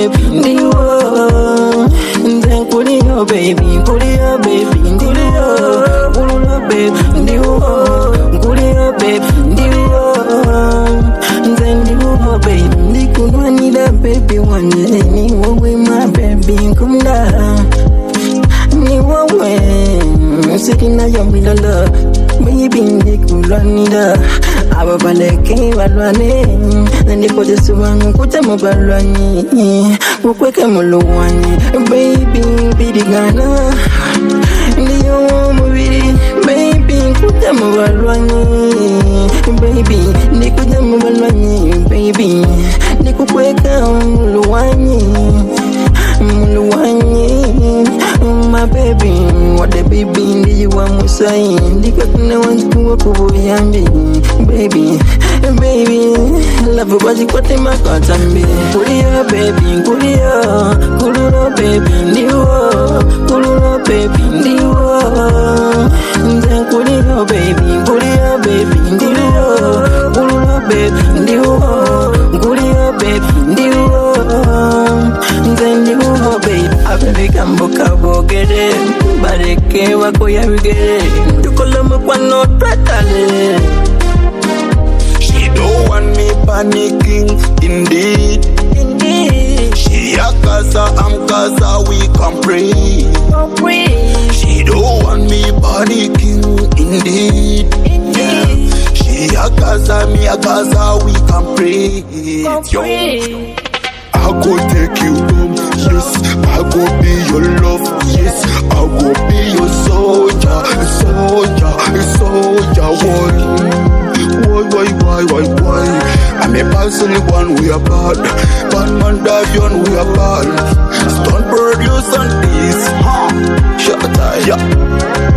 baby, ndiwo. Nze nkuliyo baby, nkuliyo baby, ndiwo. Nkuliyo baby, ndiwo. Nkuliyo baby, ndiwo. Nze ndiwo baby, ndikunwanira baby wanje. Ni wowe my baby, nkunda. Ni wowe, sirina yambilala. Baby ndikulwanira. Ababaleke balwane. Nandikoze wangu kutemu balwanyi. Kukweke muluwanyi. Baby bidigana. Ndiyo mubiri. Baby kutemu balwanyi. Baby ndikutemu balwanyi. Baby ndikukweka muluwanyi. Muluwanyi. My baby, what the baby ndiyo wa musai. Ndikakuna wangu wakubuyambi. Baby, baby, love baji kote makatambi. Kuliyo baby, kuliyo baby, ndiwo. Kuliyo baby, ndiwo. Nze kuliyo baby, ndiwo. Kuliyo baby, ndiwo. Kuliyo baby, ndiwo. Nze ndiwo baby. Afrika mboka bogere, bareke wako ya bigere. Tukola mkwano tatale. She don't want me panicking, indeed. She a casa, I'm casa, we can pray. She don't want me panicking, indeed. Yeah. She a casa, me a casa, we can pray. Yo. I go take you home, yes. I go be your love, yes. I go be your soldier. Why? I'm a person, one we are bad. One man divion, we are bad. Stone produce on this, Shut up, yeah.